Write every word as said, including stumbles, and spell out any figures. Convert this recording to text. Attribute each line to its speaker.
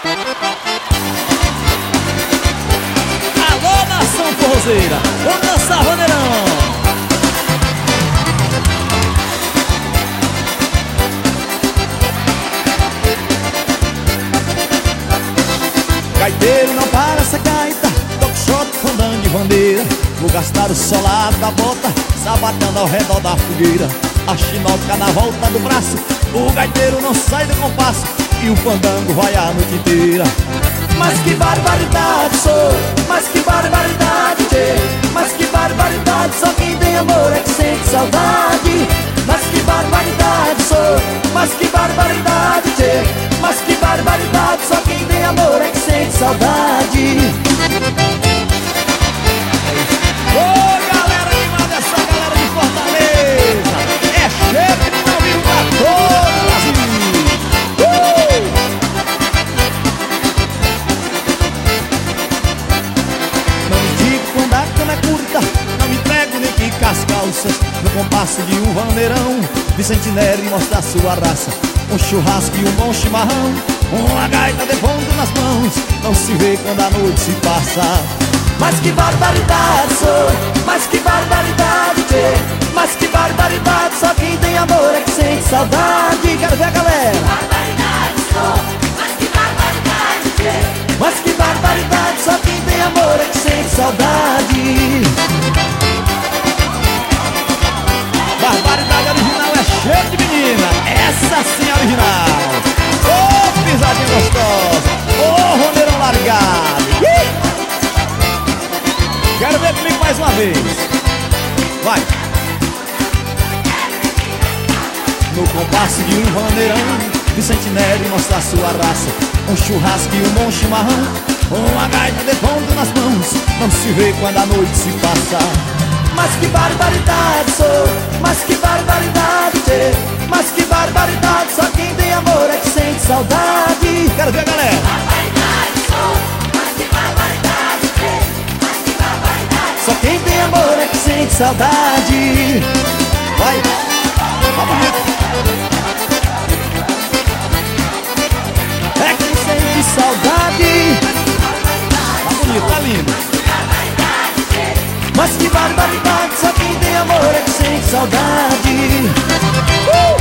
Speaker 1: Alô, nação forrozeira, vamos dançar, Vaneirão. Gaiteiro não para essa gaita, toque shot, fandango de bandeira. Vou gastar o solado da bota, sabatando ao redor da fogueira. A chinoca na volta do braço, o gaiteiro não sai do compasso e o fandango vai a noite inteira. Mas que barbaridade, sou, mas que barbaridade, tchê. Mas que barbaridade, só quem tem amor é que sente saudade. Mas que barbaridade, sou, mas que barbaridade, tchê. Mas que barbaridade, só quem tem amor é que sente saudade. Ô galera animada, essa galera de Fortaleza é chefe de não vir pra todo o Brasil. uh! Não me diga quando a cama é curta, não me entrego nem pica as calças. No compasso de um vaneirão, Vicente Neri mostra a sua raça. Um churrasco e um bom chimarrão, uma gaita de fundo nas mãos, não se vê quando a noite se passa. Mas que barbaridade, sou, mas que barbaridade, tchê. Mas que barbaridade, só quem tem amor é que sente saudade. Quero ver a galera.
Speaker 2: Barbaridade, sou, mas que barbaridade, tchê.
Speaker 1: Mas que barbaridade, só quem tem amor é que sente saudade. Barbaridade original é cheio de menina, essa sim é original. Ô oh, pisadinha gostosa, ô oh, roneirão largado. Ih! Quero ver comigo mais uma vez. Vai. No compasso de um vaneirão, Vicente Neri mostra a sua raça. Um churrasco e um bom chimarrão, uma gaita de fundo nas mãos, não se vê quando a noite se passa. Mas que barbaridade, sou, mas que barbaridade, tchê. Mas que barbaridade, só quem tem amor é que sente saudade. Quero ver a galera.
Speaker 2: Barbaridade, sou, mas que barbaridade, tchê. Mas que barbaridade,
Speaker 1: só quem tem amor é que sente saudade. Vai, tá bonito. É que sente saudade. Tá bonito, tá lindo. Mas que barbaridade, só quem tem amor é que sente saudade. uh!